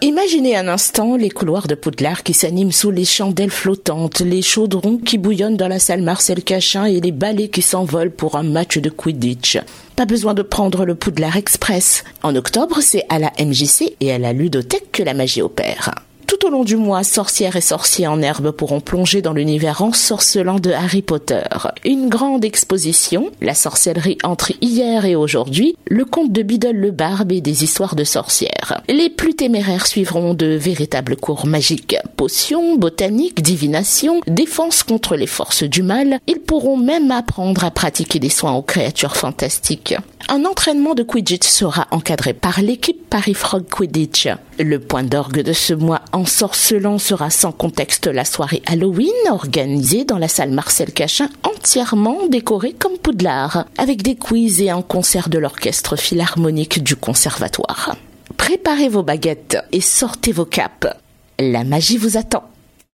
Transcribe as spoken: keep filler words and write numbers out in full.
Imaginez un instant les couloirs de Poudlard qui s'animent sous les chandelles flottantes, les chaudrons qui bouillonnent dans la salle Marcel Cachin et les balais qui s'envolent pour un match de Quidditch. Pas besoin de prendre le Poudlard Express. En octobre, c'est à la M J C et à la ludothèque que la magie opère. Tout au long du mois, sorcières et sorciers en herbe pourront plonger dans l'univers ensorcelant de Harry Potter. Une grande exposition, la sorcellerie entre hier et aujourd'hui, le conte de Biddle le Barbe et des histoires de sorcières. Les plus téméraires suivront de véritables cours magiques. Potions, botanique, divination, défense contre les forces du mal. Ils pourront même apprendre à pratiquer des soins aux créatures fantastiques. Un entraînement de Quidditch sera encadré par l'équipe Paris Frog Quidditch. Le point d'orgue de ce mois ensorcelant sera sans contexte la soirée Halloween organisée dans la salle Marcel Cachin, entièrement décorée comme Poudlard, avec des quiz et un concert de l'orchestre philharmonique du conservatoire. Préparez vos baguettes et sortez vos capes. La magie vous attend.